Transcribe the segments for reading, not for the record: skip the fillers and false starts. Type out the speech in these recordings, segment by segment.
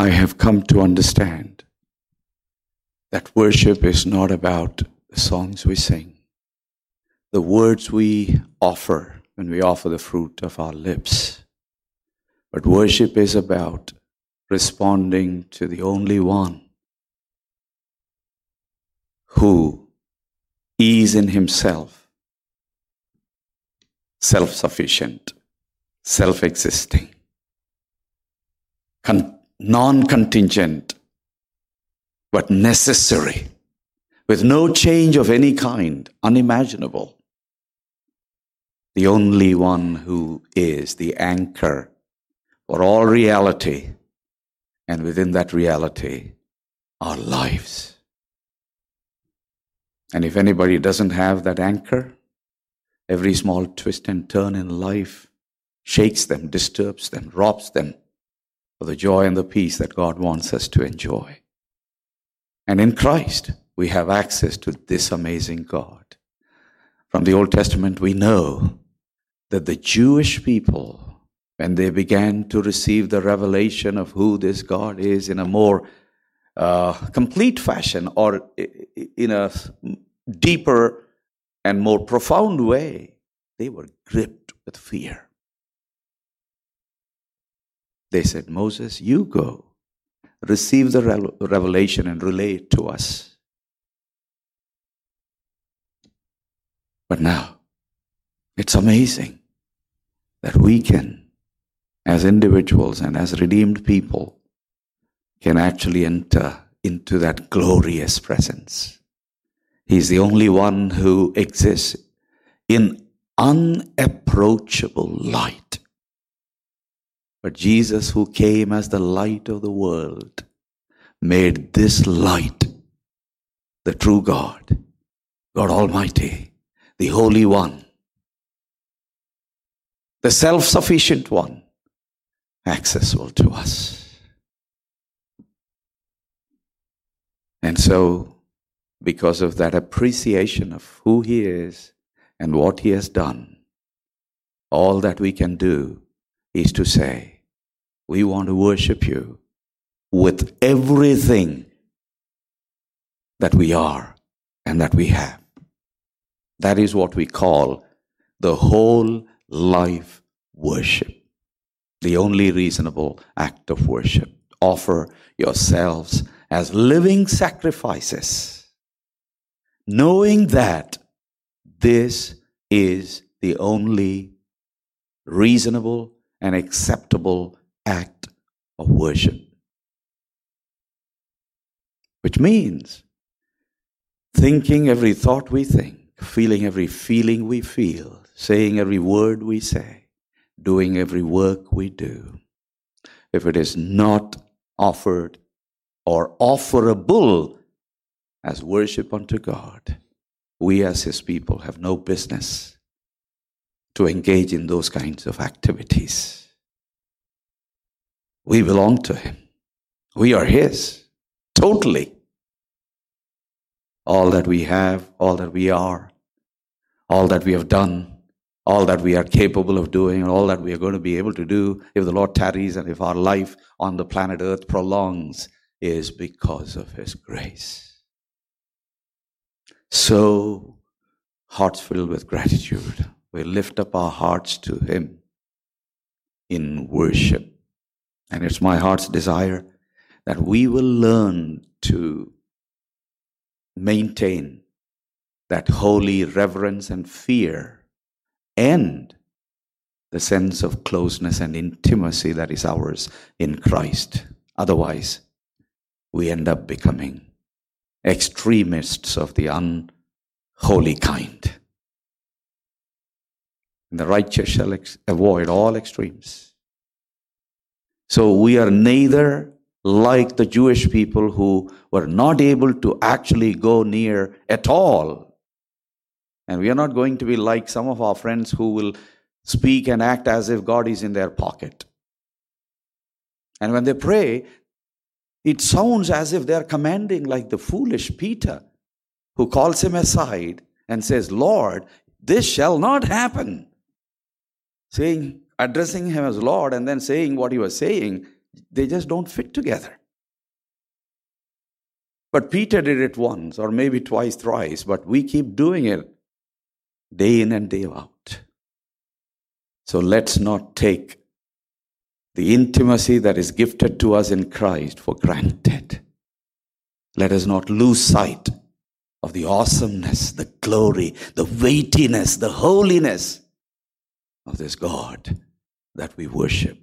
I have come to understand that worship is not about the songs we sing, the words we offer when we offer the fruit of our lips. But worship is about responding to the only one who is in himself self-sufficient, self-existing, non-contingent, but necessary, with no change of any kind, unimaginable. The only one who is the anchor for all reality, and within that reality, our lives. And if anybody doesn't have that anchor, every small twist and turn in life shakes them, disturbs them, robs them of the joy and the peace that God wants us to enjoy. And in Christ, we have access to this amazing God. From the Old Testament, we know that the Jewish people, when they began to receive the revelation of who this God is in a more complete fashion, or in a deeper and more profound way, they were gripped with fear. They said, Moses, you go, receive the revelation and relay it to us. But now, it's amazing that we can, as individuals and as redeemed people, can actually enter into that glorious presence. He's the only one who exists in unapproachable light. But Jesus, who came as the light of the world, made this light the true God, God Almighty, the Holy One, the self-sufficient one, accessible to us. And so, because of that appreciation of who He is and what He has done, all that we can do is to say, we want to worship You with everything that we are and that we have. That is what we call the whole life worship, the only reasonable act of worship. Offer yourselves as living sacrifices, knowing that this is the only reasonable and acceptable act of worship. Which means thinking every thought we think, feeling every feeling we feel, saying every word we say, doing every work we do. If it is not offered or offerable as worship unto God, we as His people have no business to engage in those kinds of activities. We belong to Him. We are His, totally. All that we have, all that we are, all that we have done, all that we are capable of doing, and all that we are going to be able to do if the Lord tarries and if our life on the planet Earth prolongs, is because of His grace. So, hearts filled with gratitude, we lift up our hearts to Him in worship. And it's my heart's desire that we will learn to maintain that holy reverence and fear and the sense of closeness and intimacy that is ours in Christ. Otherwise, we end up becoming extremists of the unholy kind. And the righteous shall avoid all extremes. So we are neither like the Jewish people who were not able to actually go near at all. And we are not going to be like some of our friends who will speak and act as if God is in their pocket. And when they pray, it sounds as if they are commanding like the foolish Peter, who calls him aside and says, Lord, this shall not happen. Addressing him as Lord and then saying what he was saying they just don't fit together. But Peter did it once, or maybe twice, thrice, but we keep doing it day in and day out. So let's not take the intimacy that is gifted to us in Christ for granted. Let us not lose sight of the awesomeness, the glory, the weightiness, the holiness of this God that we worship.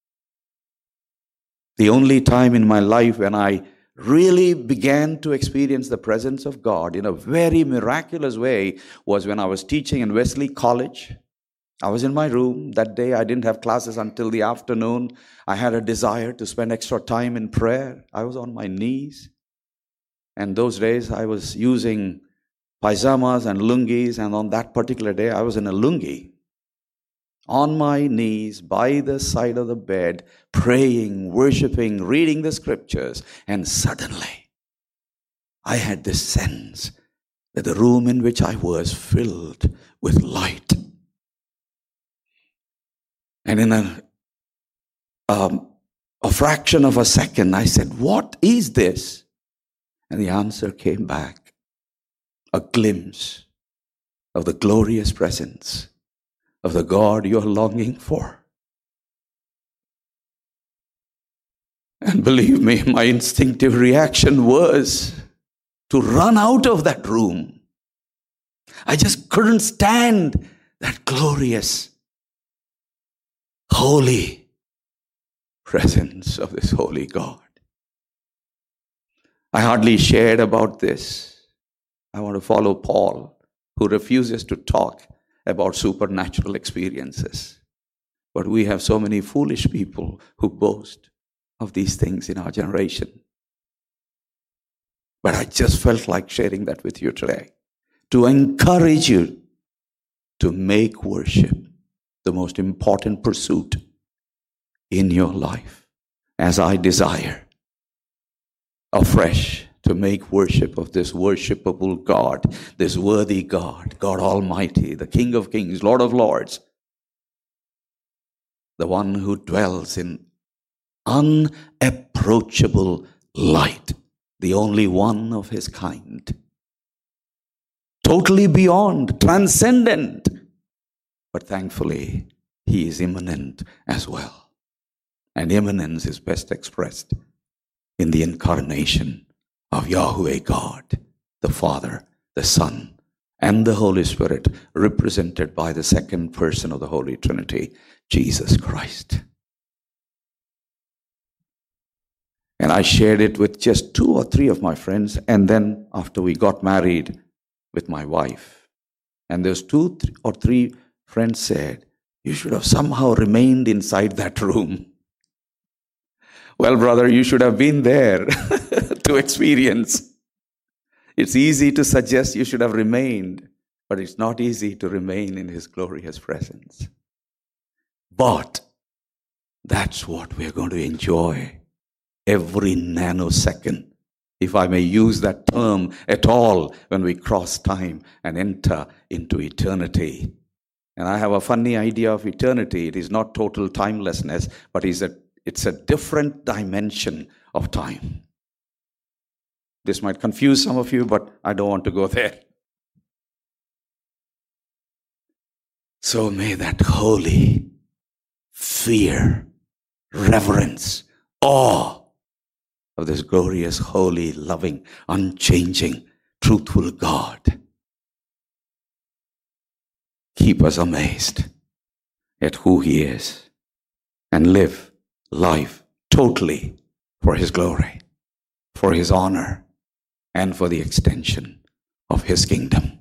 The only time in my life when I really began to experience the presence of God in a very miraculous way was when I was teaching in Wesley College. I was in my room that day. I didn't have classes until the afternoon. I had a desire to spend extra time in prayer. I was on my knees. And those days I was using pajamas and lungis, and on that particular day I was in a lungi, on my knees by the side of the bed, praying, worshiping, reading the scriptures. And suddenly I had this sense that the room in which I was filled with light. And in a fraction of a second, I said, "What is this?" And the answer came back, a glimpse of the glorious presence of the God you're longing for. And believe me, my instinctive reaction was to run out of that room. I just couldn't stand that glorious, holy presence of this holy God. I hardly shared about this. I want to follow Paul, who refuses to talk about supernatural experiences. But we have so many foolish people who boast of these things in our generation. But I just felt like sharing that with you today, to encourage you to make worship the most important pursuit in your life, as I desire afresh to make worship of this worshipable God, this worthy God, God Almighty, the King of Kings, Lord of Lords, the one who dwells in unapproachable light, the only one of his kind, totally beyond, transcendent. But thankfully, he is immanent as well. And immanence is best expressed in the incarnation of Yahweh God, the Father, the Son, and the Holy Spirit, represented by the second person of the Holy Trinity, Jesus Christ. And I shared it with just 2 or 3 of my friends, and then after we got married, with my wife. And those 2 or 3 friends said, "You should have somehow remained inside that room." Well, brother, you should have been there to experience. It's easy to suggest you should have remained, but it's not easy to remain in his glorious presence. But that's what we're going to enjoy every nanosecond, if I may use that term at all, when we cross time and enter into eternity. And I have a funny idea of eternity. It is not total timelessness, but it's a different dimension of time. This might confuse some of you, but I don't want to go there. So may that holy fear, reverence, awe of this glorious, holy, loving, unchanging, truthful God keep us amazed at who he is, and live life totally for his glory, for his honor, and for the extension of his kingdom.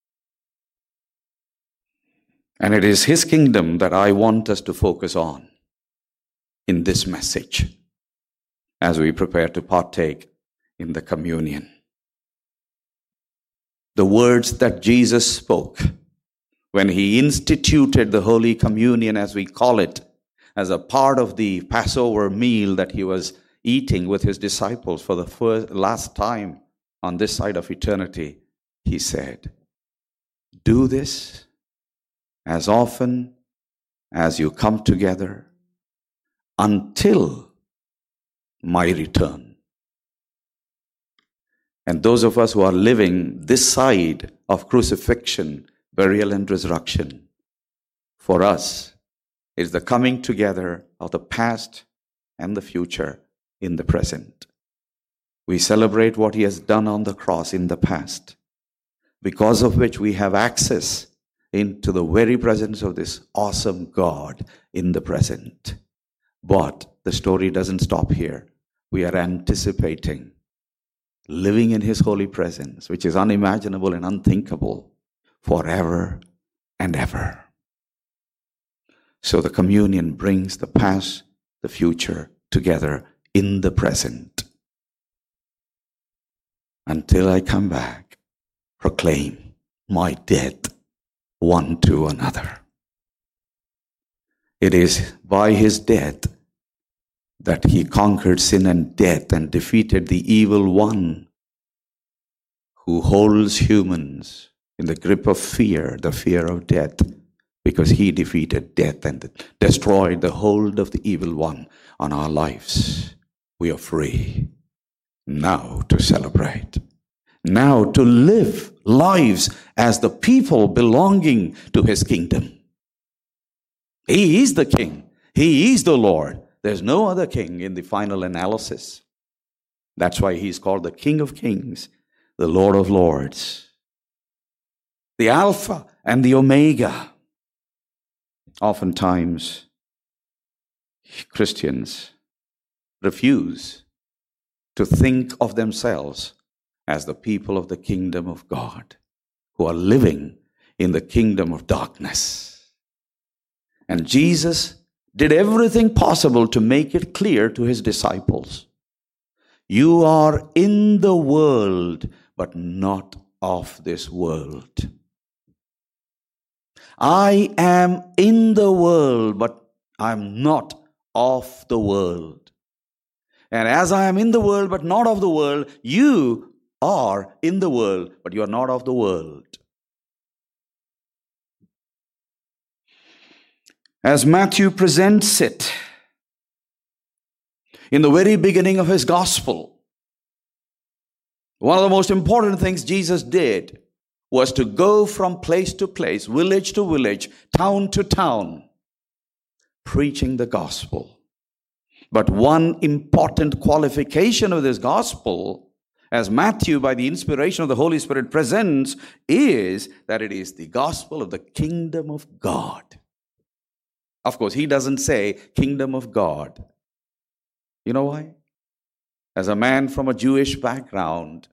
And it is his kingdom that I want us to focus on in this message as we prepare to partake in the communion. The words that Jesus spoke when he instituted the Holy Communion, as we call it, as a part of the Passover meal that he was eating with his disciples for the last time on this side of eternity, he said, "Do this as often as you come together until my return. And those of us who are living this side of crucifixion, burial, and resurrection, for us is the coming together of the past and the future in the present. We celebrate what he has done on the cross in the past, because of which we have access into the very presence of this awesome God in the present. But the story doesn't stop here. We are anticipating living in his holy presence, which is unimaginable and unthinkable, forever and ever. So the communion brings the past, the future together in the present. Until I come back, proclaim my death one to another. It is by his death that he conquered sin and death and defeated the evil one who holds humans in the grip of fear, the fear of death, because he defeated death and destroyed the hold of the evil one on our lives. We are free now to celebrate, now to live lives as the people belonging to his kingdom. He is the King. He is the Lord. There's no other king in the final analysis. That's why he's called the King of Kings, the Lord of Lords, the Alpha and the Omega. Oftentimes, Christians refuse to think of themselves as the people of the kingdom of God, who are living in the kingdom of darkness. And Jesus did everything possible to make it clear to his disciples. You are in the world, but not of this world. I am in the world, but I'm not of the world. And as I am in the world, but not of the world, you are in the world, but you are not of the world. As Matthew presents it in the very beginning of his gospel, one of the most important things Jesus did was to go from place to place, village to village, town to town, preaching the gospel. But one important qualification of this gospel, as Matthew, by the inspiration of the Holy Spirit, presents, is that it is the gospel of the kingdom of God. Of course, he doesn't say kingdom of God. You know why? As a man from a Jewish background,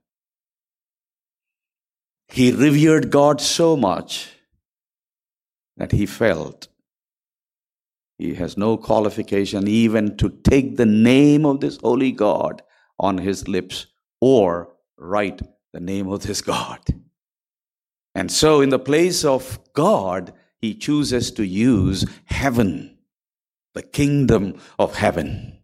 he revered God so much that he felt he has no qualification even to take the name of this holy God on his lips or write the name of this God. And so in the place of God, he chooses to use heaven, the kingdom of heaven.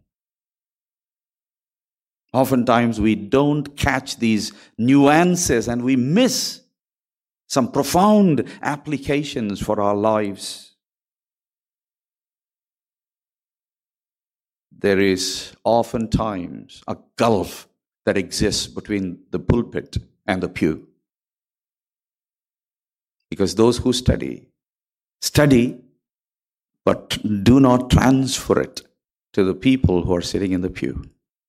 Oftentimes we don't catch these nuances and we miss some profound applications for our lives. There is oftentimes a gulf that exists between the pulpit and the pew. Because those who study, but do not transfer it to the people who are sitting in the pew.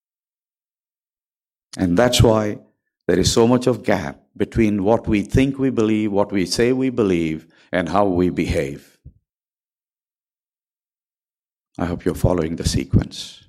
And that's why there is so much of gap between what we think we believe, what we say we believe, and how we behave. I hope you're following the sequence.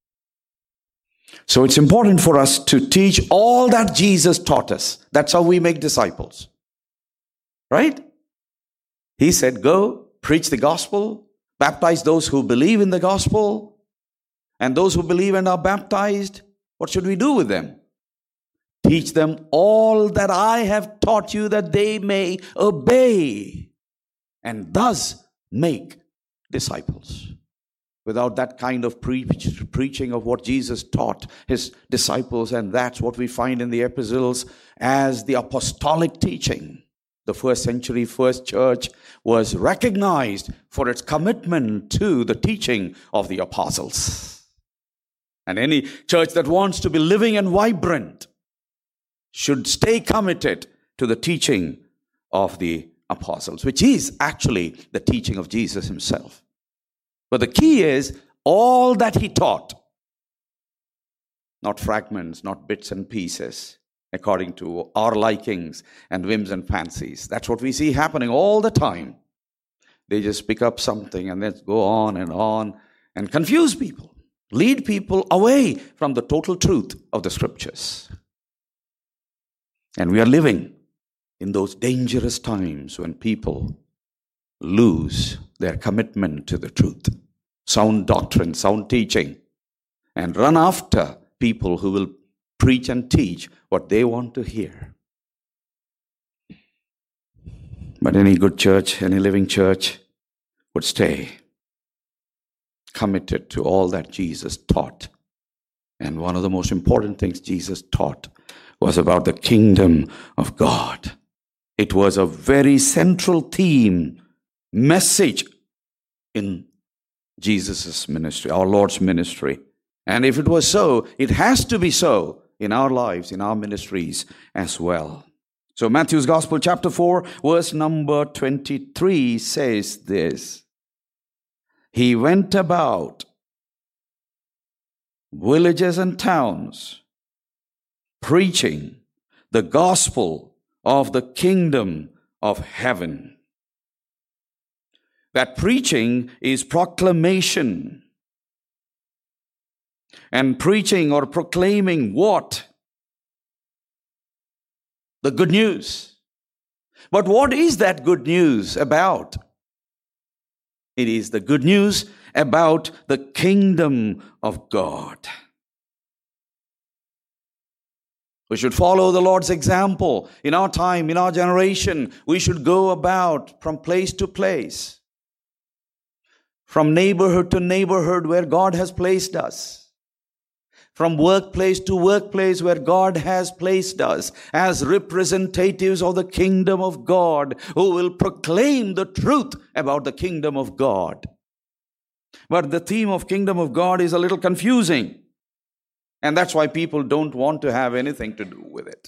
So it's important for us to teach all that Jesus taught us. That's how we make disciples. Right? He said, go, preach the gospel, baptize those who believe in the gospel, and those who believe and are baptized, what should we do with them? Teach them all that I have taught you, that they may obey, and thus make disciples. Without that kind of preaching of what Jesus taught his disciples, and that's what we find in the epistles as the apostolic teaching. The first century first church was recognized for its commitment to the teaching of the apostles. And any church that wants to be living and vibrant should stay committed to the teaching of the apostles, which is actually the teaching of Jesus himself. But the key is all that he taught, not fragments, not bits and pieces, according to our likings and whims and fancies. That's what we see happening all the time. They just pick up something and then go on and confuse people, lead people away from the total truth of the scriptures. And we are living in those dangerous times when people lose their commitment to the truth, sound doctrine, sound teaching, and run after people who will preach and teach what they want to hear. But any good church, any living church would stay committed to all that Jesus taught. And one of the most important things Jesus taught was about the kingdom of God. It was a very central theme, message in Jesus' ministry, our Lord's ministry. And if it was so, it has to be so in our lives, in our ministries as well. So Matthew's Gospel, chapter 4, verse number 23 says this. He went about villages and towns, preaching the gospel of the kingdom of heaven. That preaching is proclamation. And preaching or proclaiming what? The good news. But what is that good news about? It is the good news about the kingdom of God. We should follow the Lord's example. In our time, in our generation, we should go about from place to place, from neighborhood to neighborhood where God has placed us, from workplace to workplace where God has placed us as representatives of the kingdom of God who will proclaim the truth about the kingdom of God. But the theme of kingdom of God is a little confusing. And that's why people don't want to have anything to do with it.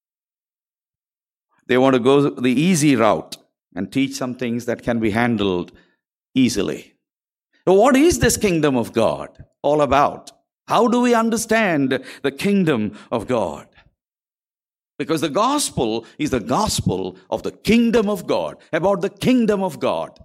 They want to go the easy route and teach some things that can be handled easily. So what is this kingdom of God all about? How do we understand the kingdom of God? Because the gospel is the gospel of the kingdom of God, about the kingdom of God.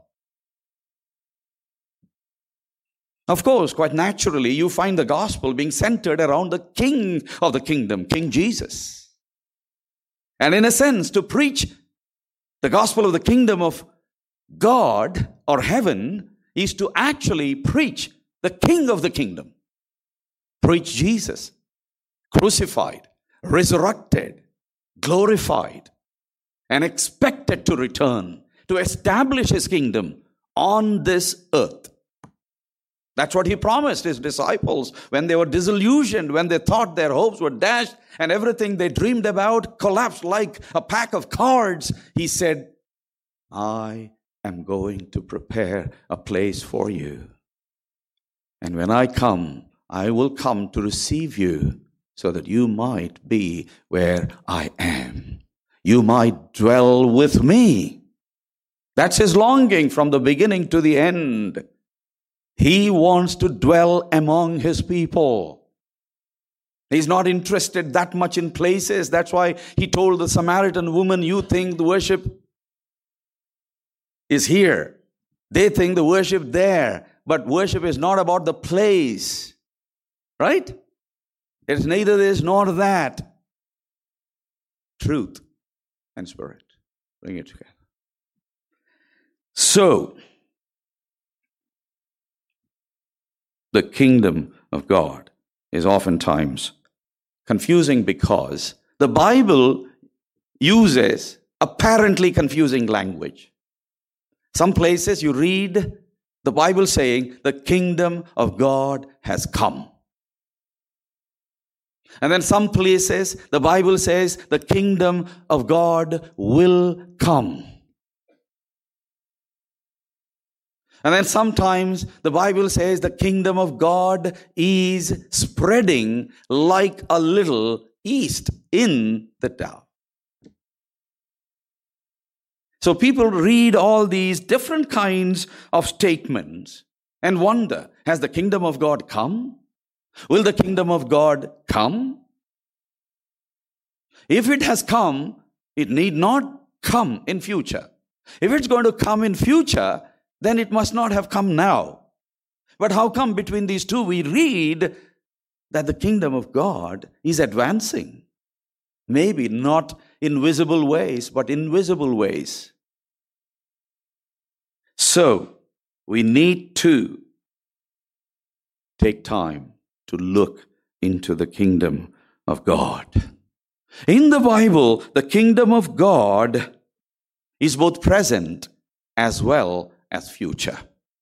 Of course, quite naturally, you find the gospel being centered around the king of the kingdom, King Jesus. And in a sense, to preach the gospel of the kingdom of God or heaven is to actually preach the king of the kingdom. Preach Jesus, crucified, resurrected, glorified, and expected to return to establish his kingdom on this earth. That's what he promised his disciples when they were disillusioned, when they thought their hopes were dashed and everything they dreamed about collapsed like a pack of cards. He said, I am going to prepare a place for you. And when I come, I will come to receive you so that you might be where I am. You might dwell with me. That's his longing from the beginning to the end. He wants to dwell among his people. He's not interested that much in places. That's why he told the Samaritan woman, you think the worship is here. They think the worship there. But worship is not about the place. Right? It's neither this nor that. Truth and spirit. Bring it together. So, the kingdom of God is oftentimes confusing because the Bible uses apparently confusing language. Some places you read the Bible saying, the kingdom of God has come. And then some places, the Bible says, the kingdom of God will come. And then sometimes the Bible says the kingdom of God is spreading like a little yeast in the dough. So people read all these different kinds of statements and wonder, has the kingdom of God come? Will the kingdom of God come? If it has come, it need not come in future. If it's going to come in future, then it must not have come now. But how come between these two we read that the kingdom of God is advancing? Maybe not in visible ways, but in invisible ways. So, we need to take time to look into the kingdom of God. In the Bible, the kingdom of God is both present as well as future.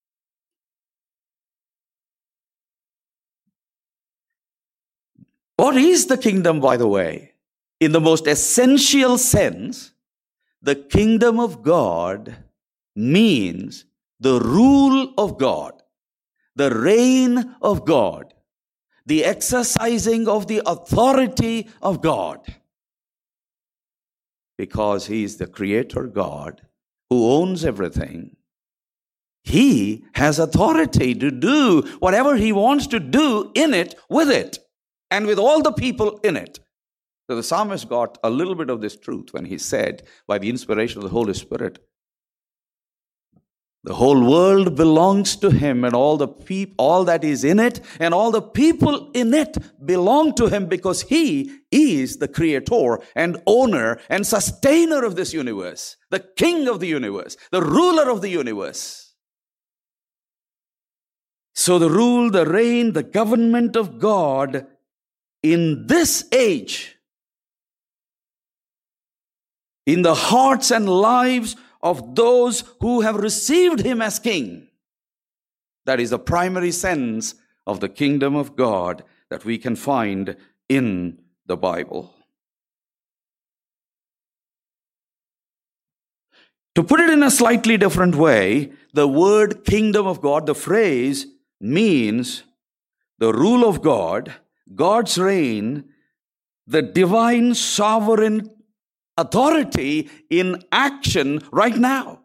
What is the kingdom, by the way? In the most essential sense, the kingdom of God means the rule of God, the reign of God, the exercising of the authority of God. Because He is the Creator God who owns everything. He has authority to do whatever He wants to do in it, with it, and with all the people in it. So the psalmist got a little bit of this truth when he said, by the inspiration of the Holy Spirit, the whole world belongs to Him, and all that is in it, and all the people in it belong to Him, because He is the Creator and owner and sustainer of this universe, the King of the universe, the ruler of the universe. So the rule, the reign, the government of God in this age, in the hearts and lives of those who have received Him as King. That is the primary sense of the kingdom of God that we can find in the Bible. To put it in a slightly different way, the word kingdom of God, the phrase, means the rule of God, God's reign, the divine sovereign authority in action right now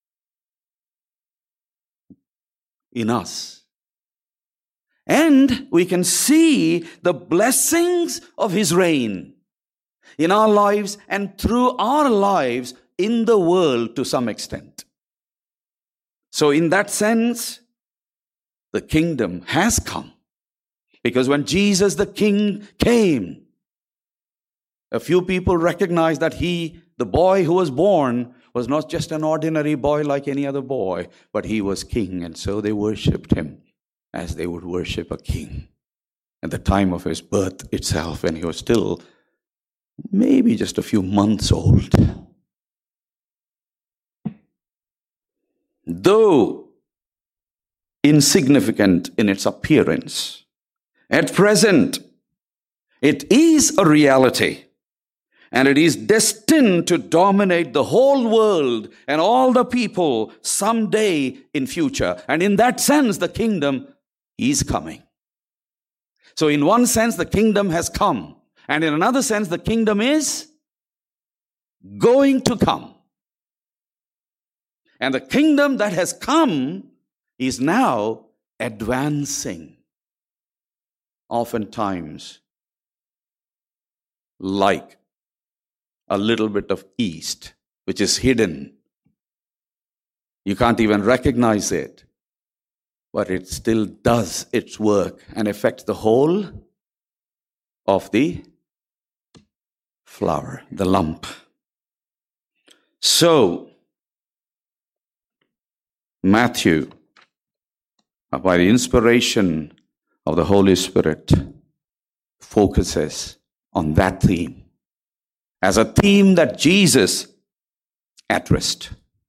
in us. And we can see the blessings of His reign in our lives and through our lives in the world to some extent. So in that sense, the kingdom has come. Because when Jesus the King came, a few people recognized that the boy who was born, was not just an ordinary boy like any other boy, but he was king. And so they worshipped him as they would worship a king. At the time of his birth itself, when he was still maybe just a few months old. Though insignificant in its appearance, at present, it is a reality. And it is destined to dominate the whole world and all the people someday in future. And in that sense, the kingdom is coming. So in one sense, the kingdom has come. And in another sense, the kingdom is going to come. And the kingdom that has come is now advancing. Oftentimes, like a little bit of yeast, which is hidden. You can't even recognize it, but it still does its work and affects the whole of the flour, the lump. So, Matthew, by the inspiration of the Holy Spirit, focuses on that theme as a theme that Jesus addressed.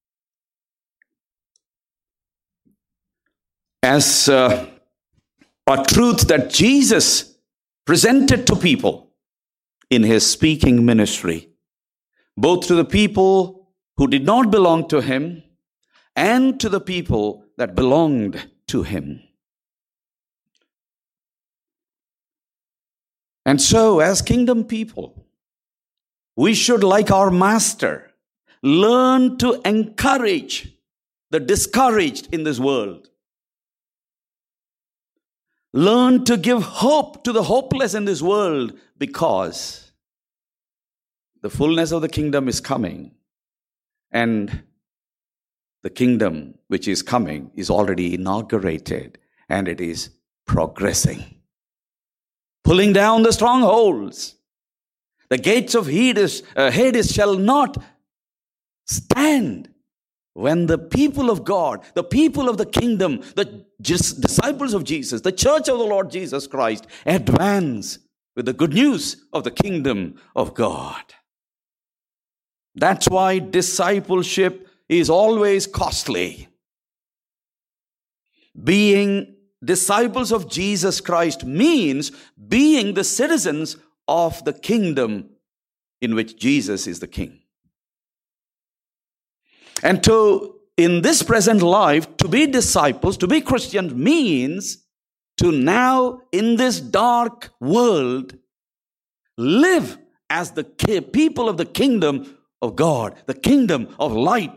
As a truth that Jesus presented to people in His speaking ministry, both to the people who did not belong to Him and to the people that belonged to him. And so, as kingdom people, we should, like our master, learn to encourage the discouraged in this world. Learn to give hope to the hopeless in this world, because the fullness of the kingdom is coming. And the kingdom which is coming is already inaugurated, and it is progressing, pulling down the strongholds. The gates of Hades shall not stand when the people of God, the people of the kingdom, the disciples of Jesus, the church of the Lord Jesus Christ, advance with the good news of the kingdom of God. That's why discipleship is always costly. Being disciples of Jesus Christ means being the citizens of the kingdom in which Jesus is the king. And in this present life, to be disciples, to be Christians, means to now, in this dark world, live as the people of the kingdom of God, the kingdom of light.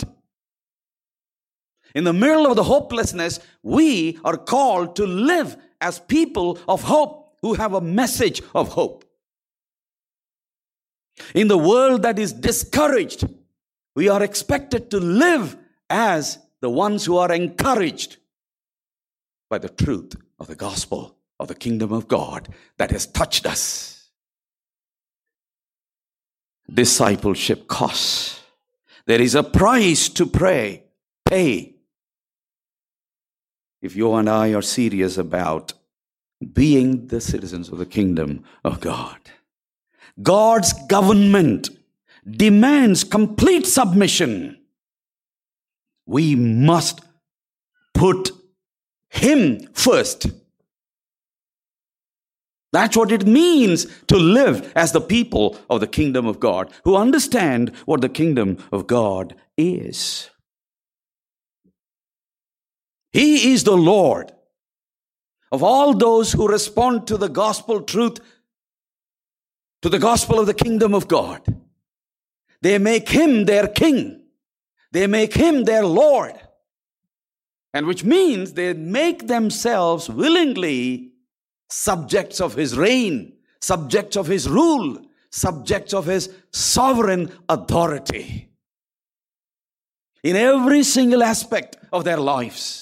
In the middle of the hopelessness, we are called to live as people of hope who have a message of hope. In the world that is discouraged, we are expected to live as the ones who are encouraged by the truth of the gospel of the kingdom of God that has touched us. Discipleship costs. There is a price to pay if you and I are serious about being the citizens of the kingdom of God. God's government demands complete submission. We must put Him first. That's what it means to live as the people of the kingdom of God, who understand what the kingdom of God is. He is the Lord of all those who respond to the gospel truth, to the gospel of the kingdom of God. They make Him their king. They make Him their Lord. And which means they make themselves willingly subjects of His reign, subjects of His rule, subjects of His sovereign authority in every single aspect of their lives.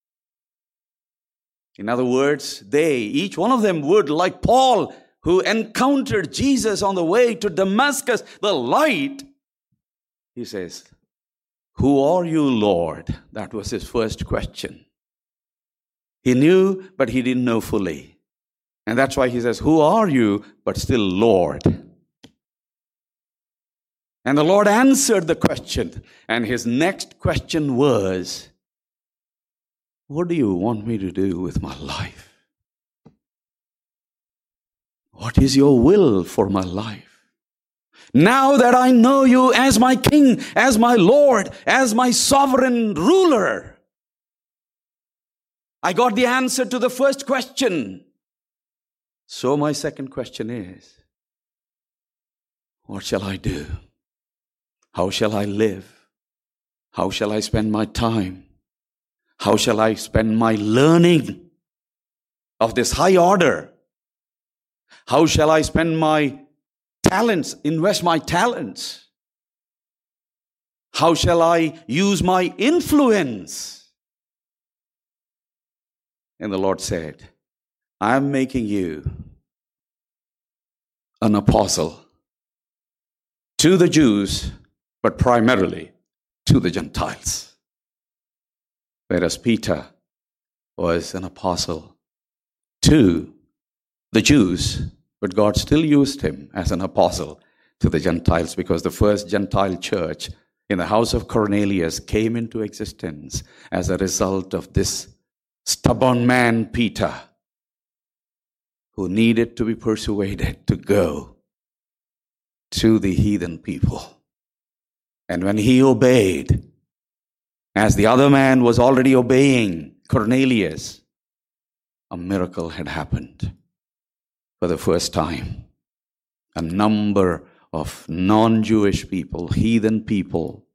In other words, each one of them would, like Paul, who encountered Jesus on the way to Damascus, the light, he says, "Who are you, Lord?" That was his first question. He knew, but he didn't know fully. And that's why he says, "Who are you?" but still Lord. And the Lord answered the question. And his next question was, "What do you want me to do with my life? What is your will for my life? Now that I know you as my King, as my Lord, as my sovereign ruler, I got the answer to the first question. So my second question is, what shall I do? How shall I live? How shall I spend my time? How shall I spend my learning of this high order? How shall I spend my talents, invest my talents? How shall I use my influence?" And the Lord said, "I am making you an apostle to the Jews, but primarily to the Gentiles." Whereas Peter was an apostle to the Jews, but God still used him as an apostle to the Gentiles, because the first Gentile church in the house of Cornelius came into existence as a result of this stubborn man, Peter, who needed to be persuaded to go to the heathen people. And when he obeyed, As the other man was already obeying Cornelius, a miracle had happened for the first time. A number of non-Jewish people, heathen people,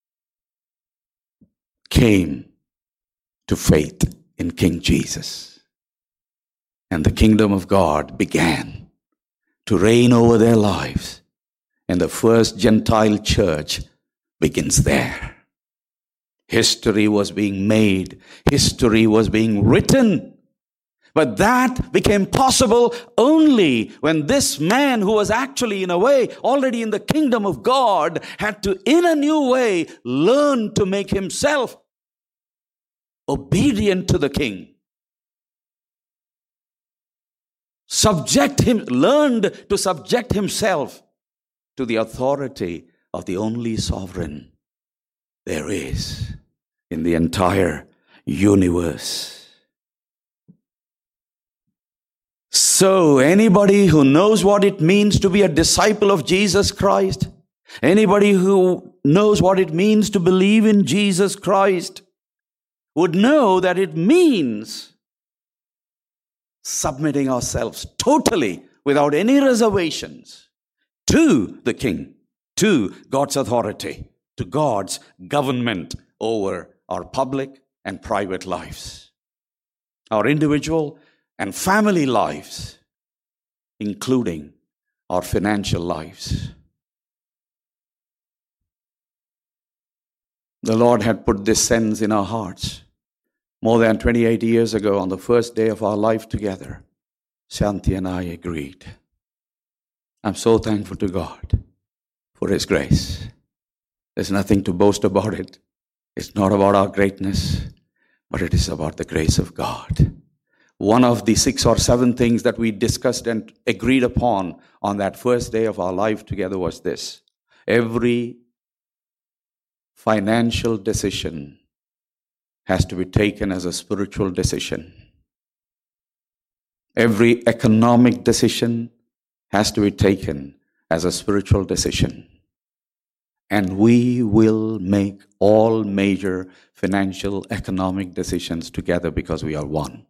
came to faith in King Jesus. And the kingdom of God began to reign over their lives. And the first Gentile church begins there. History was being made. History was being written. But that became possible only when this man, who was actually in a way already in the kingdom of God, had to in a new way learn to make himself obedient to the king. Learned to subject himself to the authority of the only sovereign there is in the entire universe. So anybody who knows what it means to be a disciple of Jesus Christ, anybody who knows what it means to believe in Jesus Christ, would know that it means submitting ourselves totally, without any reservations, to the King, to God's authority, to God's government over our public and private lives, our individual and family lives, including our financial lives. The Lord had put this sense in our hearts more than 28 years ago. On the first day of our life together, Shanti and I agreed. I'm so thankful to God for His grace. There's nothing to boast about it. It's not about our greatness, but it is about the grace of God. One of the 6 or 7 things that we discussed and agreed upon on that first day of our life together was this: every financial decision has to be taken as a spiritual decision. Every economic decision has to be taken as a spiritual decision. And we will make all major financial, economic decisions together because we are one.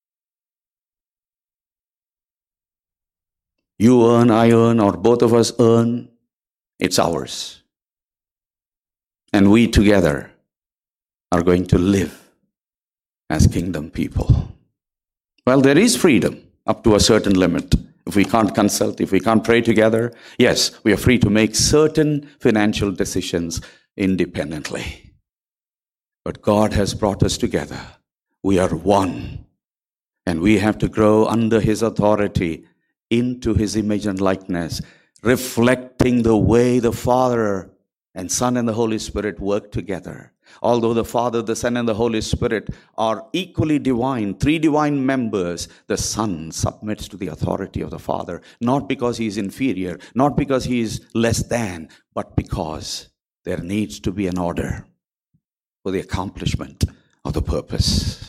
You earn, I earn, or both of us earn, it's ours. And we together are going to live as kingdom people. Well, there is freedom up to a certain limit. If we can't consult, if we can't pray together, yes, we are free to make certain financial decisions independently. But God has brought us together. We are one. And we have to grow under His authority, into His image and likeness, reflecting the way the Father and Son and the Holy Spirit work together. Although the Father, the Son, and the Holy Spirit are equally divine, 3 divine members, the Son submits to the authority of the Father, not because He is inferior, not because He is less than, but because there needs to be an order for the accomplishment of the purpose.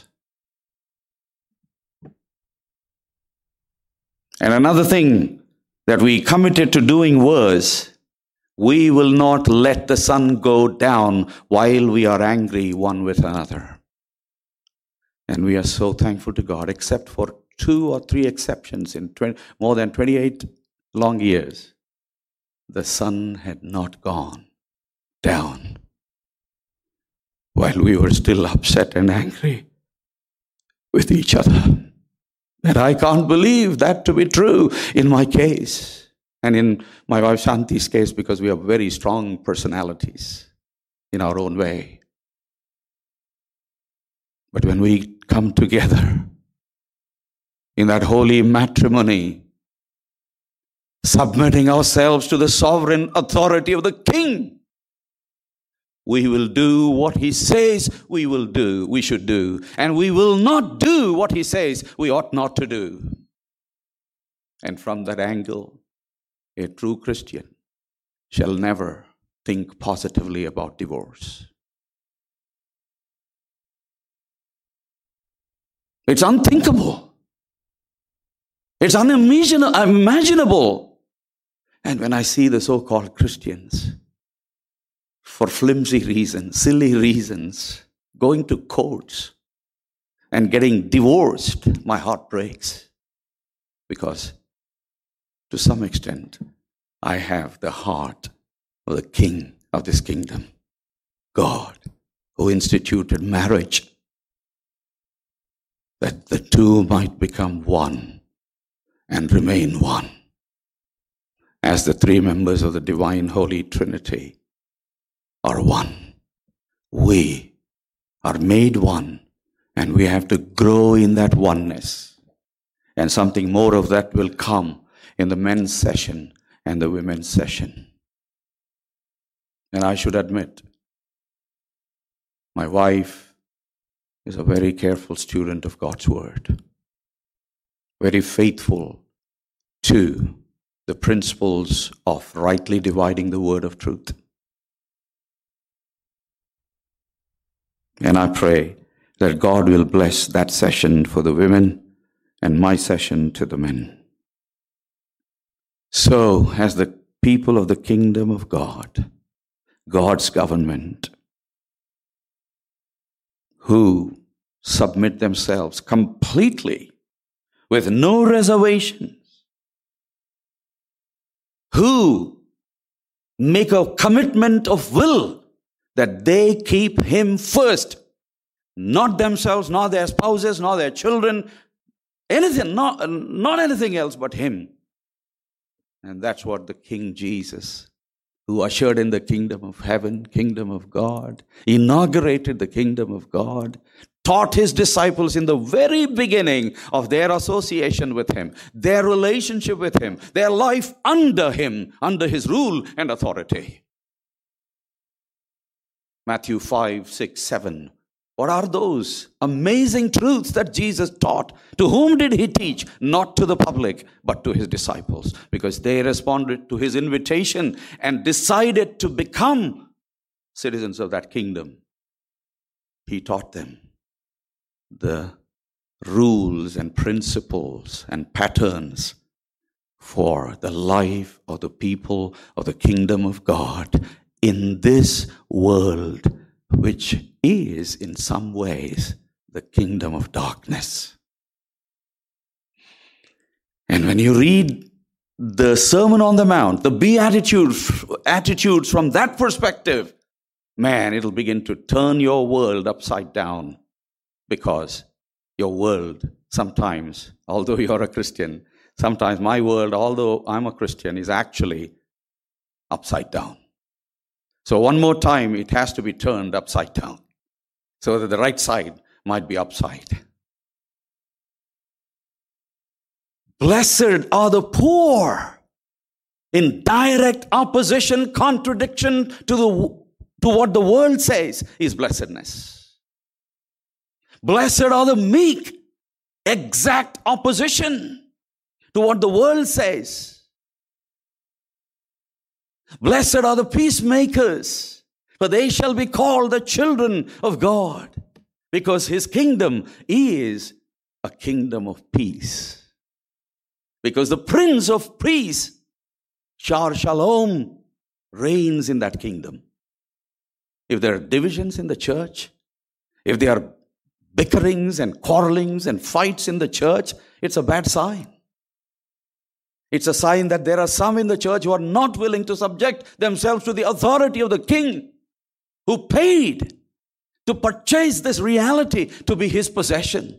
And another thing that we committed to doing was, we will not let the sun go down while we are angry one with another. And we are so thankful to God, except for 2 or 3 exceptions in more than 28 long years, the sun had not gone down while we were still upset and angry with each other. And I can't believe that to be true in my case and in my wife Shanti's case, because we have very strong personalities in our own way. But when we come together in that holy matrimony, submitting ourselves to the sovereign authority of the King, we will do what He says we should do. And we will not do what He says we ought not to do. And from that angle, a true Christian shall never think positively about divorce. It's unthinkable. It's unimaginable. And when I see the so-called Christians, for flimsy reasons, silly reasons, going to courts and getting divorced, my heart breaks. Because to some extent, I have the heart of the King of this kingdom, God, who instituted marriage, that the two might become one and remain one. As the three members of the divine Holy Trinity are one, we are made one, and we have to grow in that oneness. And something more of that will come in the men's session and the women's session. And I should admit, my wife is a very careful student of God's Word, very faithful to the principles of rightly dividing the word of truth. And I pray that God will bless that session for the women and my session to the men. So, as the people of the kingdom of God, God's government, who submit themselves completely with no reservations, who make a commitment of will that they keep Him first, not themselves, not their spouses, not their children, anything, not anything else but Him. And that's what the King Jesus, who ushered in the kingdom of heaven, kingdom of God, inaugurated the kingdom of God, taught His disciples in the very beginning of their association with Him, their relationship with Him, their life under Him, under His rule and authority. Matthew 5, 6, 7. What are those amazing truths that Jesus taught? To whom did He teach? Not to the public, but to His disciples, because they responded to His invitation and decided to become citizens of that kingdom. He taught them the rules and principles and patterns for the life of the people of the kingdom of God in this world, which is in some ways the kingdom of darkness. And when you read the Sermon on the Mount, the Beatitudes from that perspective, man, it'll begin to turn your world upside down. Because your world sometimes, although you're a Christian, sometimes my world, although I'm a Christian, is actually upside down. So one more time, it has to be turned upside down so that the right side might be upside. Blessed are the poor, in direct opposition, contradiction to what the world says is blessedness. Blessed are the meek, exact opposition to what the world says. Blessed are the peacemakers, for they shall be called the children of God, because His kingdom is a kingdom of peace. Because the Prince of Peace, Shar Shalom, reigns in that kingdom. If there are divisions in the church, if there are bickerings and quarrelings and fights in the church, it's a bad sign. It's a sign that there are some in the church who are not willing to subject themselves to the authority of the King, who paid to purchase this reality to be His possession.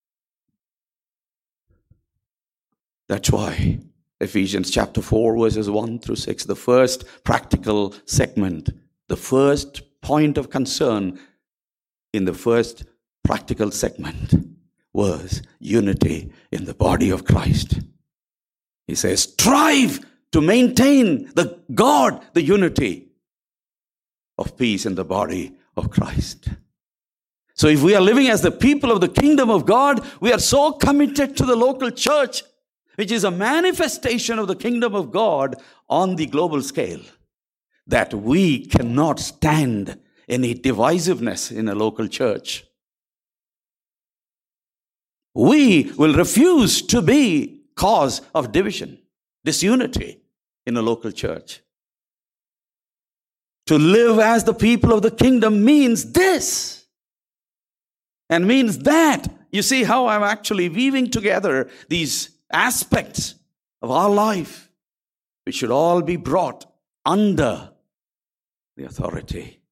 That's why Ephesians chapter 4 verses 1 through 6, the first practical segment, the first point of concern in the first practical segment was unity in the body of Christ. He says, strive to maintain the unity of peace in the body of Christ. So if we are living as the people of the kingdom of God, we are so committed to the local church, which is a manifestation of the kingdom of God on the global scale, that we cannot stand any divisiveness in a local church. We will refuse to be cause of division, disunity in a local church. To live as the people of the kingdom means this, And means that, you see how I'm actually weaving together these aspects of our life, which should all be brought under the authority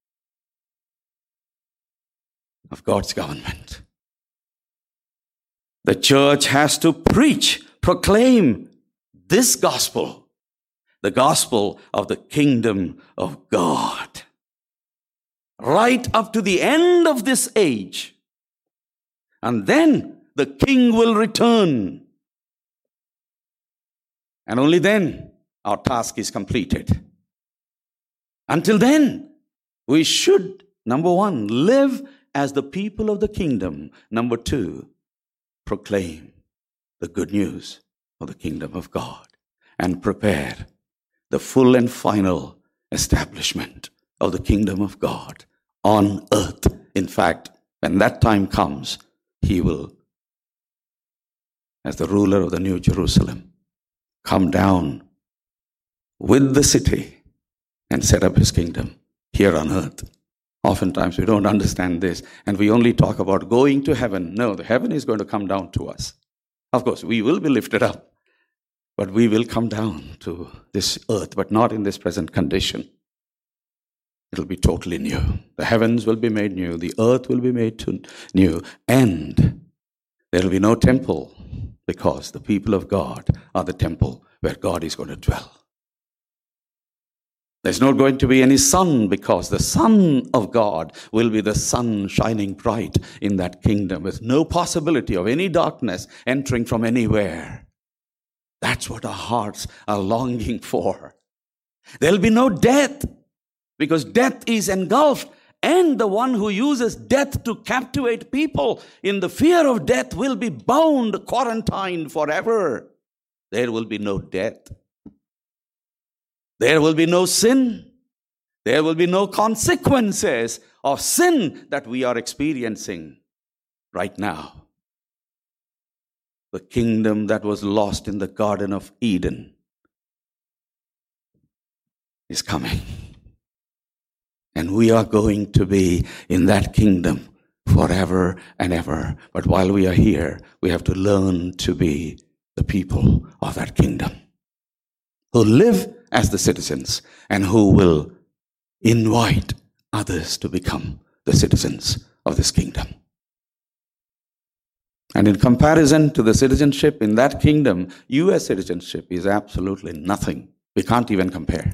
of God's government. The church has to preach, proclaim this gospel, the gospel of the kingdom of God, right up to the end of this age. And then the king will return. And only then our task is completed. Until then, we should, number one, live as the people of the kingdom. Number two, proclaim the good news of the kingdom of God and prepare the full and final establishment of the kingdom of God on earth. In fact, when that time comes, he will, as the ruler of the New Jerusalem, come down with the city and set up his kingdom here on earth. Oftentimes we don't understand this, and we only talk about going to heaven. No, the heaven is going to come down to us. Of course, we will be lifted up, but we will come down to this earth, but not in this present condition. It'll be totally new. The heavens will be made new. The earth will be made new. And there will be no temple, because the people of God are the temple where God is going to dwell. There's not going to be any sun, because the Son of God will be the sun shining bright in that kingdom with no possibility of any darkness entering from anywhere. That's what our hearts are longing for. There'll be no death, because death is engulfed, and the one who uses death to captivate people in the fear of death will be bound, quarantined forever. There will be no death. There will be no sin. There will be no consequences of sin that we are experiencing right now. The kingdom that was lost in the Garden of Eden is coming. And we are going to be in that kingdom forever and ever. But while we are here, we have to learn to be the people of that kingdom, who live as the citizens and who will invite others to become the citizens of this kingdom. And in comparison to the citizenship in that kingdom, U.S. citizenship is absolutely nothing. We can't even compare.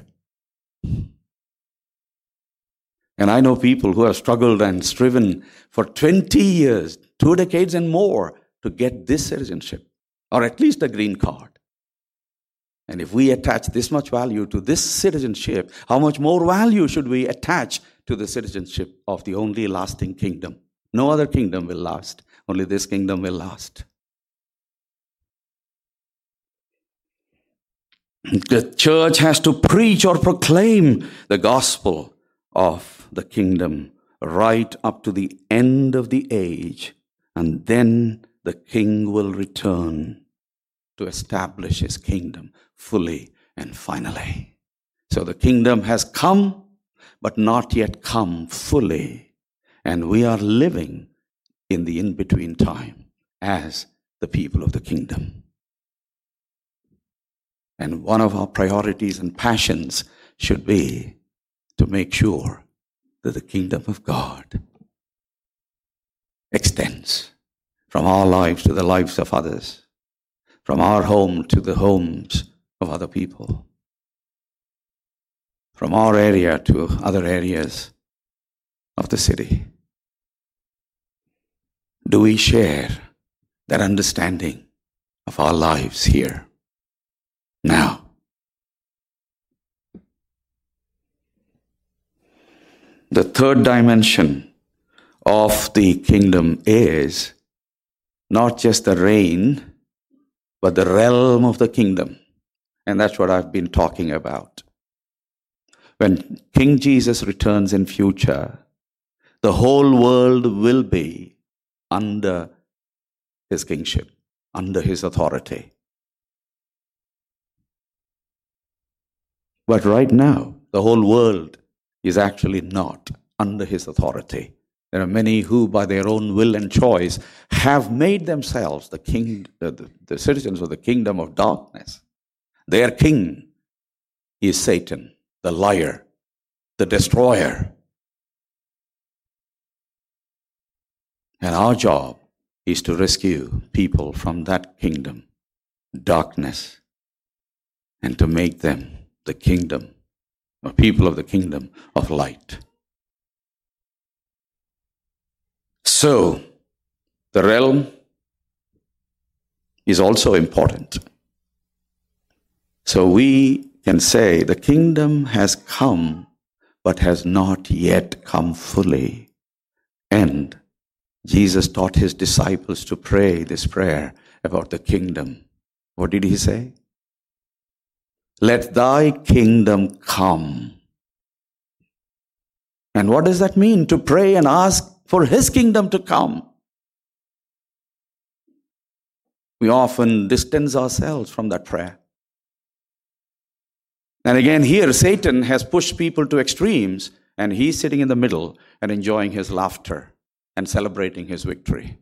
And I know people who have struggled and striven for 20 years, 2 decades and more, to get this citizenship, or at least a green card. And if we attach this much value to this citizenship, how much more value should we attach to the citizenship of the only lasting kingdom? No other kingdom will last. Only this kingdom will last. The church has to preach or proclaim the gospel of the kingdom right up to the end of the age, and then the king will return to establish his kingdom fully and finally. So the kingdom has come, but not yet come fully, and we are living in the in-between time as the people of the kingdom. And one of our priorities and passions should be to make sure that the kingdom of God extends from our lives to the lives of others, from our home to the homes of other people, from our area to other areas of the city. Do we share that understanding of our lives here now? The third dimension of the kingdom is not just the reign, but the realm of the kingdom. And that's what I've been talking about. When King Jesus returns in future, the whole world will be under his kingship, under his authority. But right now, the whole world is actually not under his authority. There are many who, by their own will and choice, have made themselves the citizens of the kingdom of darkness. Their king is Satan, the liar, the destroyer. And our job is to rescue people from that kingdom, darkness, and to make them the kingdom, or people of the kingdom of light. So, the realm is also important. So we can say the kingdom has come, but has not yet come fully. And Jesus taught his disciples to pray this prayer about the kingdom. What did he say? Let thy kingdom come. And what does that mean? To pray and ask for his kingdom to come. We often distance ourselves from that prayer. And again, here Satan has pushed people to extremes, and he's sitting in the middle and enjoying his laughter and celebrating his victory.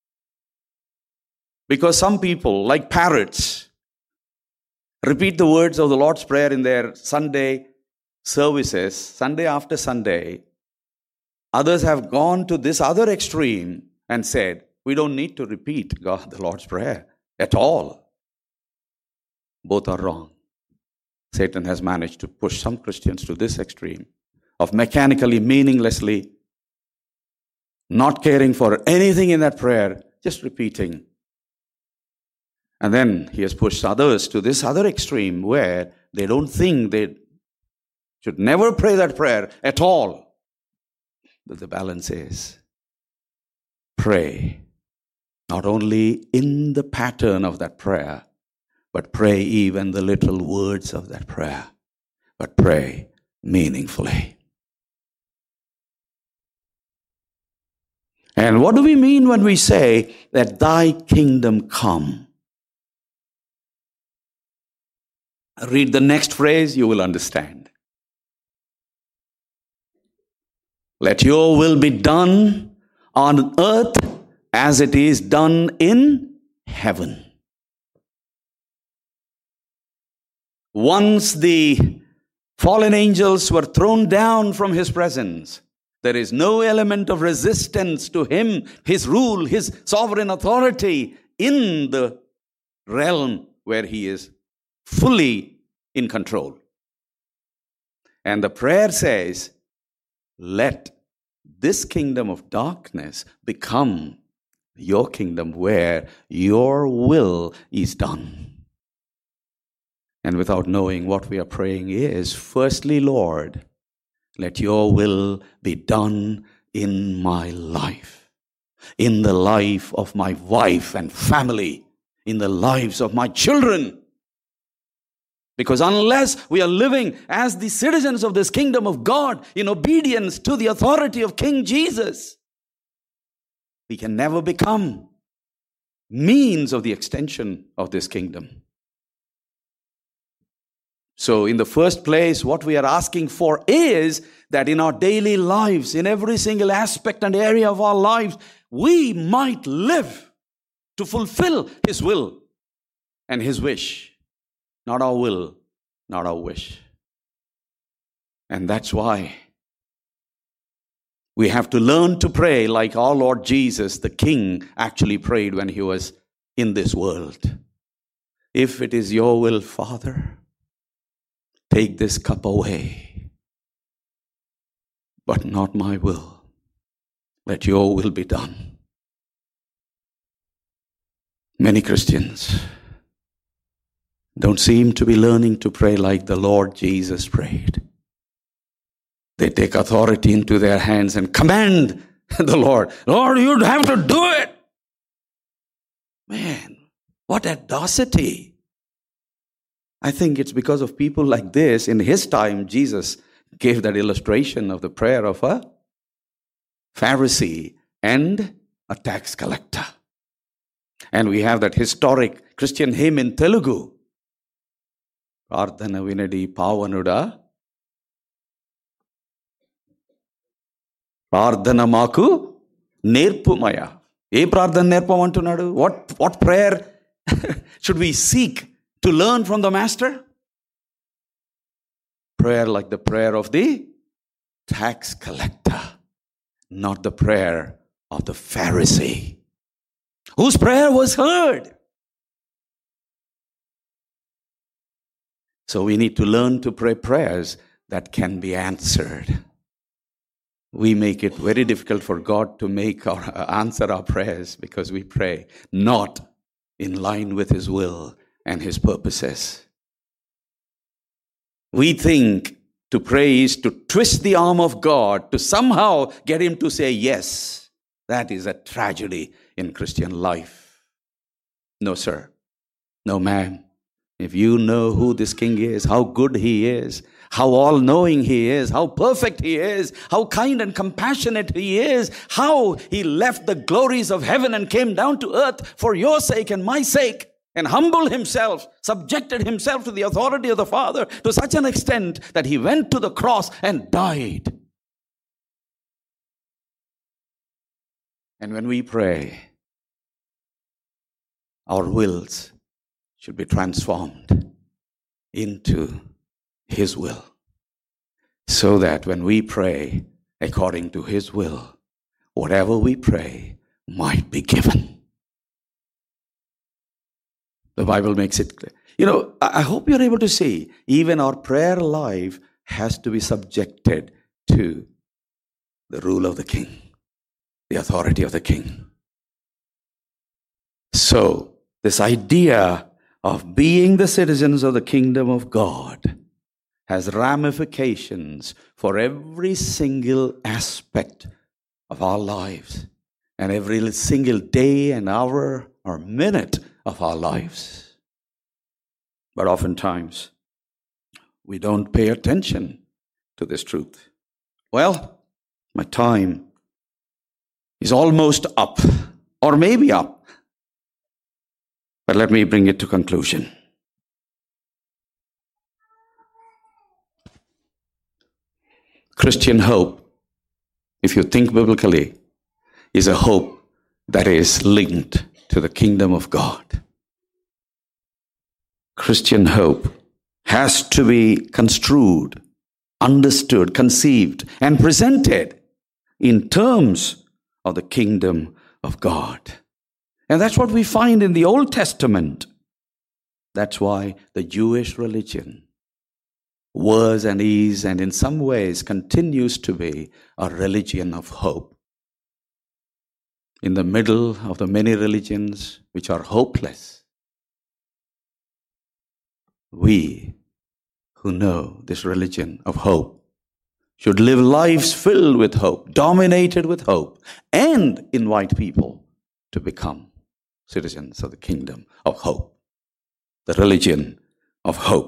Because some people, like parrots, repeat the words of the Lord's Prayer in their Sunday services, Sunday after Sunday. Others have gone to this other extreme and said, we don't need to repeat the Lord's Prayer at all. Both are wrong. Satan has managed to push some Christians to this extreme of mechanically, meaninglessly, not caring for anything in that prayer, just repeating. And then he has pushed others to this other extreme where they don't think they should never pray that prayer at all. But the balance is pray not only in the pattern of that prayer, but pray even the little words of that prayer, but pray meaningfully. And what do we mean when we say that thy kingdom come? Read the next phrase, you will understand. Let your will be done on earth as it is done in heaven. Once the fallen angels were thrown down from his presence, there is no element of resistance to him, his rule, his sovereign authority in the realm where he is fully in control. And the prayer says, let this kingdom of darkness become your kingdom where your will is done. And without knowing what we are praying is, firstly, Lord, let your will be done in my life, in the life of my wife and family, in the lives of my children. Because unless we are living as the citizens of this kingdom of God in obedience to the authority of King Jesus, we can never become means of the extension of this kingdom. So in the first place, what we are asking for is that in our daily lives, in every single aspect and area of our lives, we might live to fulfill his will and his wish. Not our will, not our wish. And that's why we have to learn to pray like our Lord Jesus, the King, actually prayed when he was in this world. If it is your will, Father, take this cup away, but not my will. Let your will be done. Many Christians don't seem to be learning to pray like the Lord Jesus prayed. They take authority into their hands and command the Lord, Lord, you'd have to do it. Man, what audacity. I think it's because of people like this. In his time, Jesus gave that illustration of the prayer of a Pharisee and a tax collector. And we have that historic Christian hymn in Telugu. Prarthana Vinadi Pavanuda. ప్రార్థన మాకు నేర్పుమయా. ఏ ప్రార్థన నేర్పమంటున్నాడు? What prayer should we seek to learn from the master? Prayer like the prayer of the tax collector, not the prayer of the Pharisee, whose prayer was heard. So we need to learn to pray prayers that can be answered. We make it very difficult for God to answer our prayers because we pray not in line with His will and His purposes. We think to pray is to twist the arm of God to somehow get Him to say yes. That is a tragedy in Christian life. No, sir. No, ma'am. If you know who this King is, how good He is, how all-knowing He is, how perfect He is, how kind and compassionate He is, how He left the glories of heaven and came down to earth for your sake and my sake, and humbled Himself, subjected Himself to the authority of the Father to such an extent that He went to the cross and died. And when we pray, our wills should be transformed into His will, so that when we pray according to His will, whatever we pray might be given. The Bible makes it clear. I hope you're able to see, even our prayer life has to be subjected to the rule of the King, the authority of the King. So, this idea of being the citizens of the kingdom of God has ramifications for every single aspect of our lives and every single day and hour or minute of our lives. But oftentimes, we don't pay attention to this truth. Well, my time is almost up, or maybe up. But let me bring it to conclusion. Christian hope, if you think biblically, is a hope that is linked to the kingdom of God. Christian hope has to be construed, understood, conceived, and presented in terms of the kingdom of God. And that's what we find in the Old Testament. That's why the Jewish religion was and is, and in some ways continues to be, a religion of hope. In the middle of the many religions which are hopeless, we who know this religion of hope should live lives filled with hope, dominated with hope, and invite people to become citizens of the kingdom of hope, the religion of hope.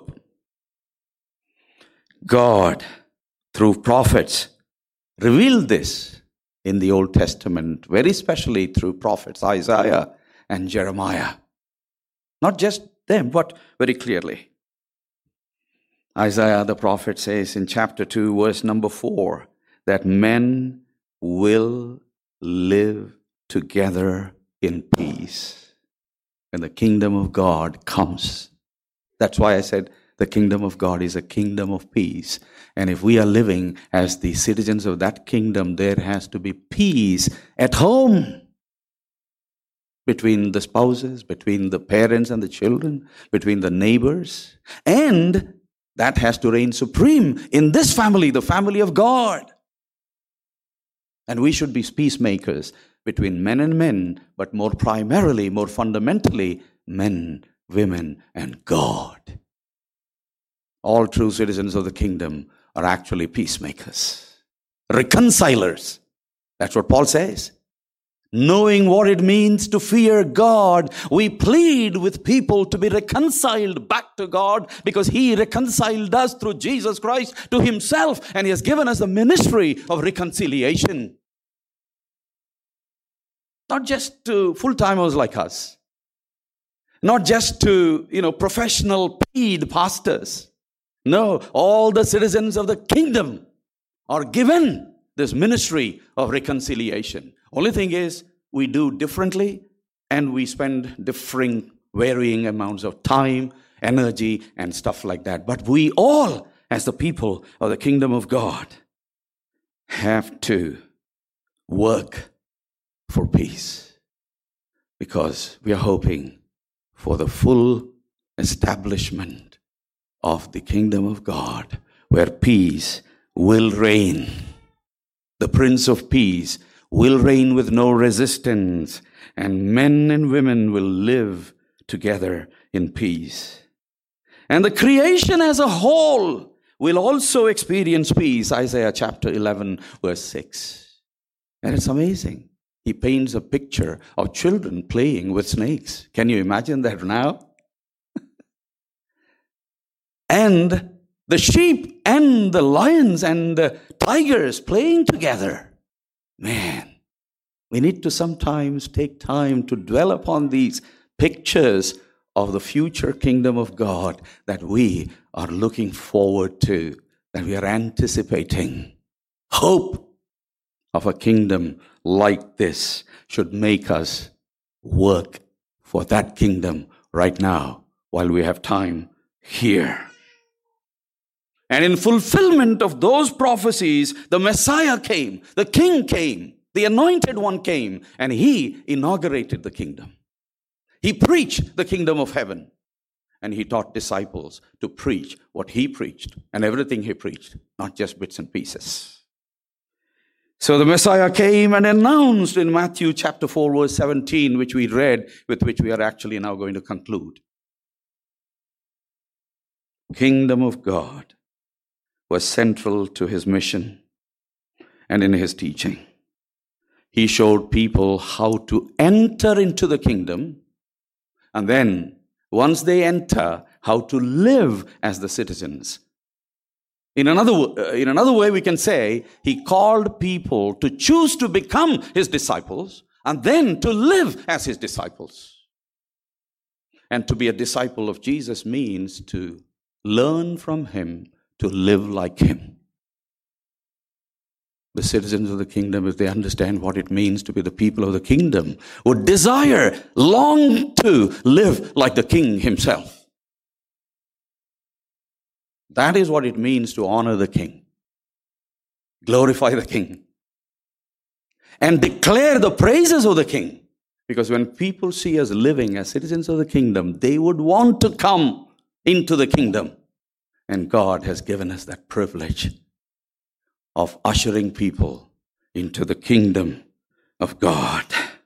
God, through prophets, revealed this in the Old Testament, very specially through prophets Isaiah and Jeremiah. Not just them, but very clearly. Isaiah the prophet says in chapter 2, verse number 4, that men will live together in peace when the kingdom of God comes. That's why I said the kingdom of God is a kingdom of peace. And if we are living as the citizens of that kingdom, there has to be peace at home between the spouses, between the parents and the children, between the neighbors. And that has to reign supreme in this family, the family of God. And we should be peacemakers between men and men, but more primarily, more fundamentally, men, women, and God. All true citizens of the kingdom are actually peacemakers, reconcilers. That's what Paul says. Knowing what it means to fear God, we plead with people to be reconciled back to God, because He reconciled us through Jesus Christ to Himself, and He has given us the ministry of reconciliation. Not just to full-timers like us, not just to, professional paid pastors. No, all the citizens of the kingdom are given this ministry of reconciliation. Only thing is, we do differently, and we spend differing, varying amounts of time, energy, and stuff like that. But we all, as the people of the kingdom of God, have to work for peace, because we are hoping for the full establishment of the kingdom of God, where peace will reign. The Prince of Peace will reign with no resistance, and men and women will live together in peace. And the creation as a whole will also experience peace. Isaiah chapter 11, verse 6. And it's amazing. He paints a picture of children playing with snakes. Can you imagine that now? And the sheep and the lions and the tigers playing together. Man, we need to sometimes take time to dwell upon these pictures of the future kingdom of God that we are looking forward to, that we are anticipating. Hope of a kingdom like this should make us work for that kingdom right now while we have time here. And in fulfillment of those prophecies, the Messiah came, the King came, the Anointed One came, and He inaugurated the kingdom. He preached the kingdom of heaven, and He taught disciples to preach what He preached and everything He preached, not just bits and pieces. So the Messiah came and announced in Matthew chapter 4, verse 17, which we read, with which we are actually now going to conclude. Kingdom of God was central to His mission and in His teaching. He showed people how to enter into the kingdom, and then, once they enter, how to live as the citizens. In another way, we can say, He called people to choose to become His disciples, and then to live as His disciples. And to be a disciple of Jesus means to learn from Him, to live like Him. The citizens of the kingdom, if they understand what it means to be the people of the kingdom, would desire, long to live like the King Himself. That is what it means to honor the King, glorify the King, and declare the praises of the King. Because when people see us living as citizens of the kingdom, they would want to come into the kingdom. And God has given us that privilege of ushering people into the kingdom of God.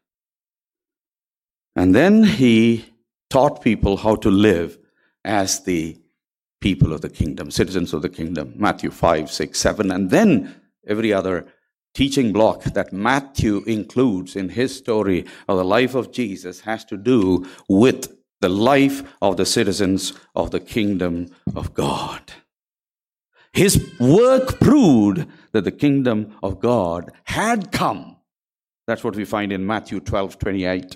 And then He taught people how to live as the people of the kingdom, citizens of the kingdom. Matthew 5, 6, 7. And then every other teaching block that Matthew includes in his story of the life of Jesus has to do with the life of the citizens of the kingdom of God. His work proved that the kingdom of God had come. That's what we find in Matthew 12, 28.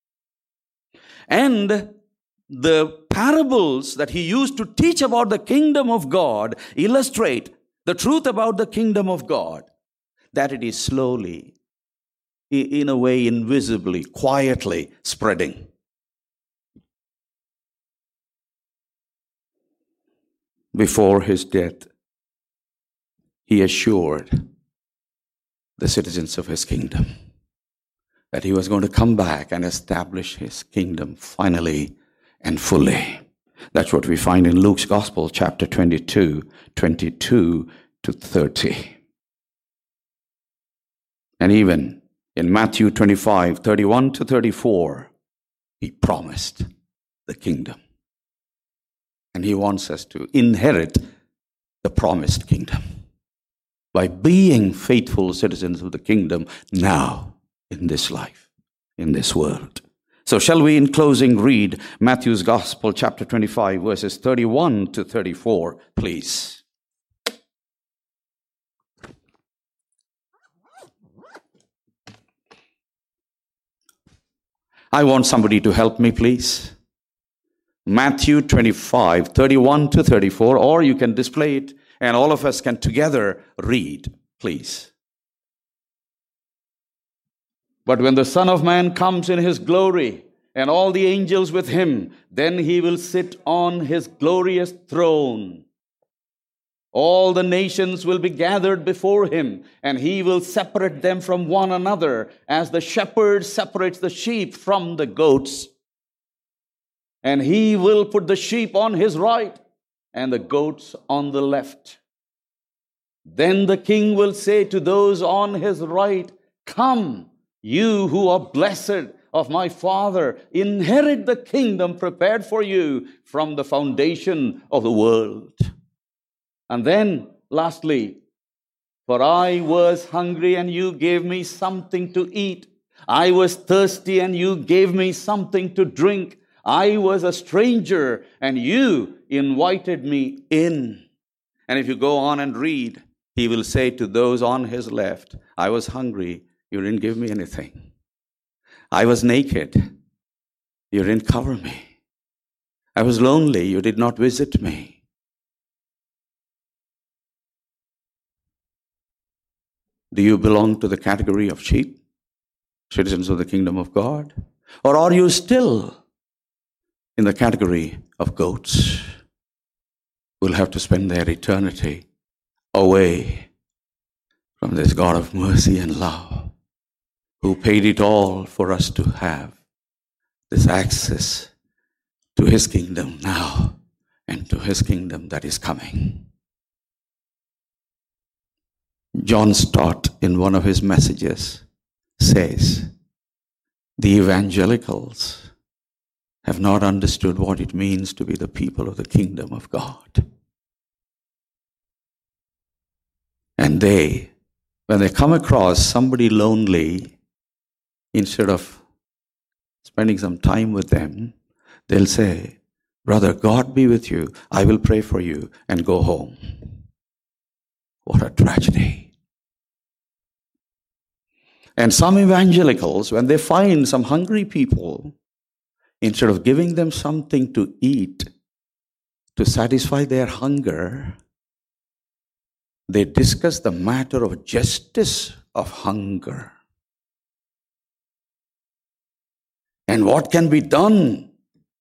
And the parables that He used to teach about the kingdom of God illustrate the truth about the kingdom of God, that it is slowly, in a way invisibly, quietly spreading. Before His death, He assured the citizens of His kingdom that He was going to come back and establish His kingdom finally and fully. That's what we find in Luke's Gospel, chapter 22, 22 to 30. And even in Matthew 25, 31 to 34, He promised the kingdom. And He wants us to inherit the promised kingdom by being faithful citizens of the kingdom now in this life, in this world. So shall we, in closing, read Matthew's Gospel, chapter 25, verses 31 to 34, please? I want somebody to help me, please. Matthew 25, 31 to 34, or you can display it and all of us can together read, please. But when the Son of Man comes in his glory, and all the angels with him, then he will sit on his glorious throne. All the nations will be gathered before him, and he will separate them from one another, as the shepherd separates the sheep from the goats. And he will put the sheep on his right, and the goats on the left. Then the king will say to those on his right, "Come, you who are blessed of my Father, inherit the kingdom prepared for you from the foundation of the world." And then, lastly, "For I was hungry and you gave me something to eat. I was thirsty and you gave me something to drink. I was a stranger and you invited me in." And if you go on and read, he will say to those on his left, "I was hungry, you didn't give me anything. I was naked, you didn't cover me. I was lonely, you did not visit me." Do you belong to the category of sheep, citizens of the kingdom of God? Or are you still in the category of goats who will have to spend their eternity away from this God of mercy and love, who paid it all for us to have this access to his kingdom now and to his kingdom that is coming? John Stott, in one of his messages, says, "The evangelicals have not understood what it means to be the people of the kingdom of God. And they, when they come across somebody lonely, instead of spending some time with them, they'll say, 'Brother, God be with you. I will pray for you,' and go home." What a tragedy. And some evangelicals, when they find some hungry people, instead of giving them something to eat to satisfy their hunger, they discuss the matter of justice of hunger. And what can be done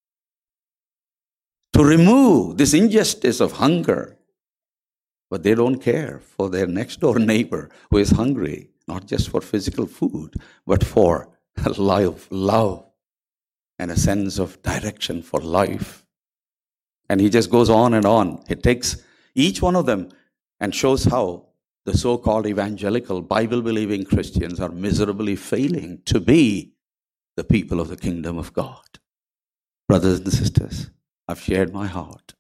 to remove this injustice of hunger? But they don't care for their next door neighbor who is hungry, not just for physical food, but for love, and a sense of direction for life. And he just goes on and on. He takes each one of them and shows how the so-called evangelical, Bible-believing Christians are miserably failing to be the people of the kingdom of God. Brothers and sisters, I've shared my heart.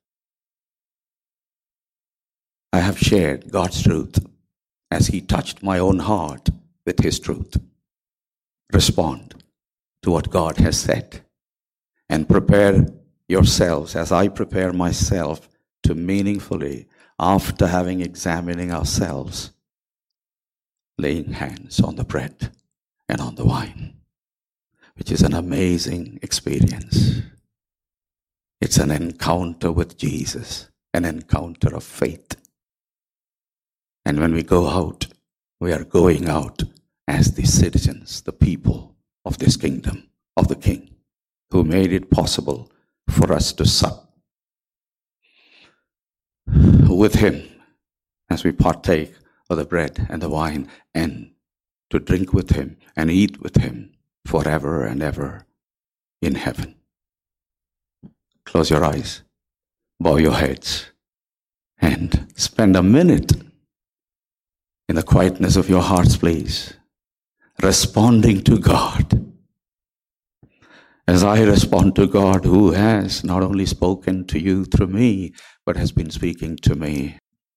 I have shared God's truth as he touched my own heart with his truth. Respond to what God has said and prepare yourselves as I prepare myself to meaningfully, after having examining ourselves, laying hands on the bread and on the wine, which is an amazing experience. It's an encounter with Jesus, an encounter of faith. And when we go out, we are going out as the citizens, the people of this kingdom of the King, who made it possible for us to sup with him as we partake of the bread and the wine, and to drink with him and eat with him forever and ever in heaven. Close your eyes, bow your heads, and spend a minute in the quietness of your hearts, please, responding to God. As I respond to God, who has not only spoken to you through me, but has been speaking to me